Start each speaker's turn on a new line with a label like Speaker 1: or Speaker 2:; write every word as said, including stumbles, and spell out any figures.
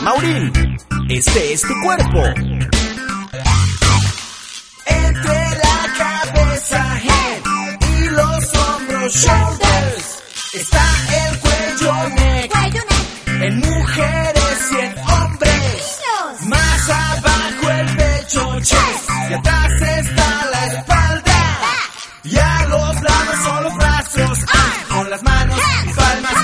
Speaker 1: Maurín, este es tu cuerpo.
Speaker 2: Entre la cabeza, head, y los hombros, shoulders, está el cuello, neck,
Speaker 3: Cuello, neck.
Speaker 2: en mujeres y en hombres.
Speaker 3: Niños.
Speaker 2: Más abajo el pecho, chest, y atrás está la espalda. Y a los lados son los brazos, ah, con las manos y palmas